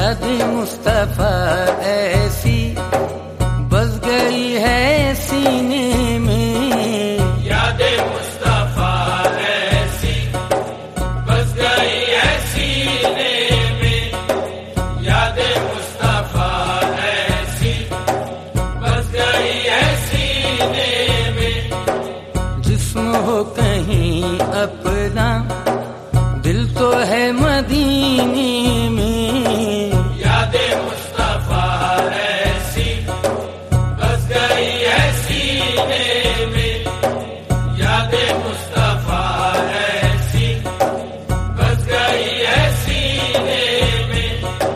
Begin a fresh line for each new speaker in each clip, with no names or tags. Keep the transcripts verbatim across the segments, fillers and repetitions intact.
یاد مصطفیٰ ایسی بس گئی ہے سینے میں،
یاد مصطفیٰ ایسی بس گئی ہے سینے میں، یاد مصطفیٰ ایسی بس گئی ہے سینے میں،
جسم ہو کہیں اپنا دل تو ہے مدینے میں،
یاد مصطفیٰ ایسی بس گئی ہے سینے میں، یاد مصطفیٰ ایسی بس گئی ہے سینے میں۔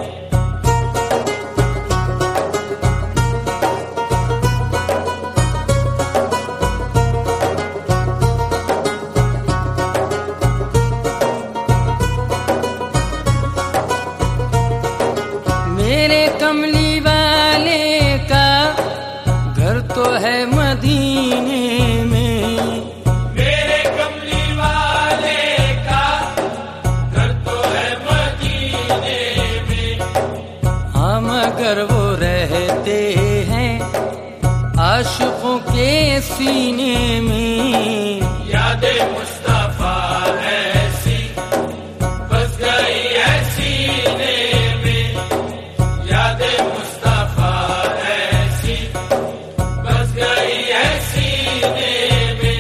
میرے کملی والے کا گھر تو ہے مدینے میں،
میرے کملی والے کا گھر تو ہے مدینے میں،
ہاں مگر وہ رہتے ہیں عاشقوں کے سینے میں،
یاد مصطفیٰ ایسی بس گئی ہے سینے میں، یاد مصطفیٰ ایسی بس گئی ہے سینے میں۔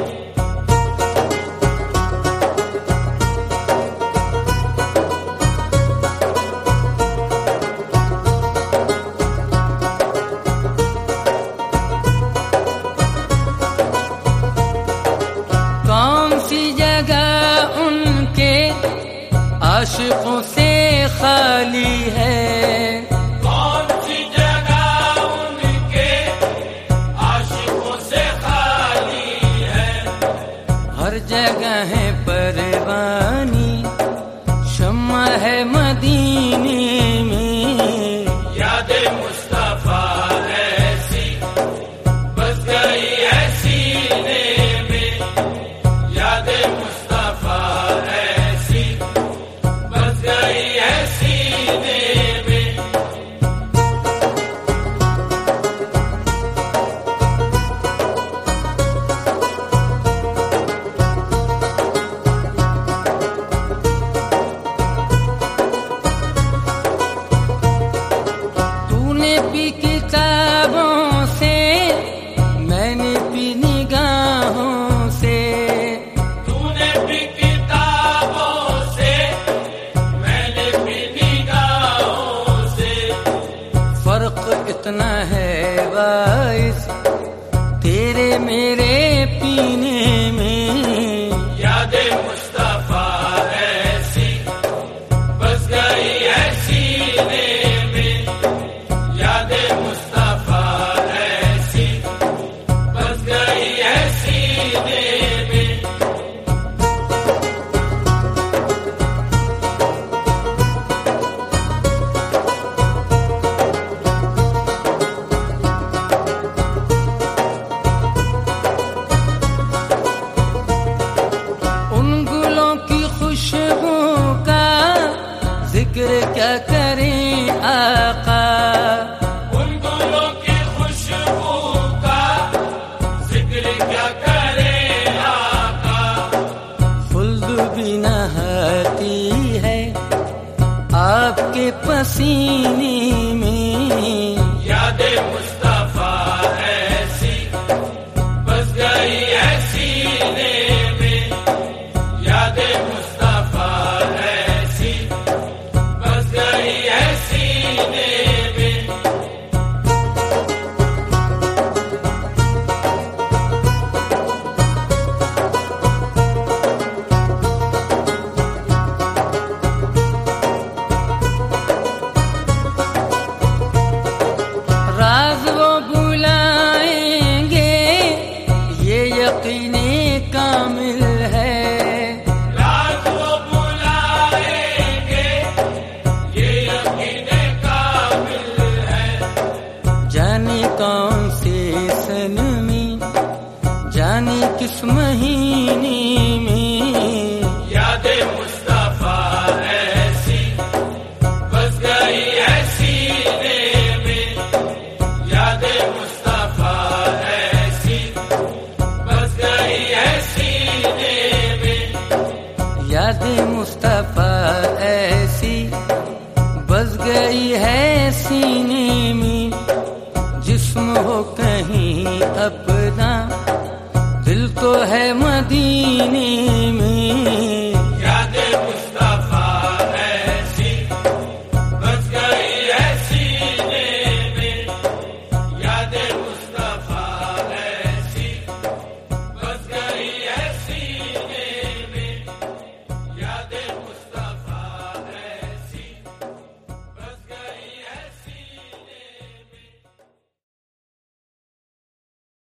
کون سی جگہ ان کے عاشقوں سے خالی ہے،
کون سی جگہ ان کے عاشقوں سے خالی ہے،
ہر جگہ ہے پروانی شمع ہے مدینے میں،
یاد مصطفیٰ ایسی بس گئی ہے سینے میں، یاد مصطفیٰ ایسی بس گئی ہے سینے میں۔
تو نے پی کتابوں سے میں نے پی نگاہوں سے،
تو نے بھی کتابوں سے میں نے بھی نگاہوں سے،
فرق اتنا ہے باعث تیرے میرے پینے میں،
یاد مصطفیٰ ایسی بس گئی ہے سینے میں، یاد مصطفیٰ ایسی بس گئی ہے سینے میں۔
ان گلوں کی خوشبو کا ذکر کیا کریں آقا،
ان گلوں کی خوشبو کا ذکر کیا کرے آقا،
خلد بھی نہاتی ہے آپ کے پسینے میں،
یاد مصطفیٰ ایسی بس گئی ہے سینے میں، یاد مصطفیٰ ایسی بس گئی ہے سینے میں۔
راز گئی ہے سینے میں، جسم ہو کہیں اپنا، دل تو ہے مدینے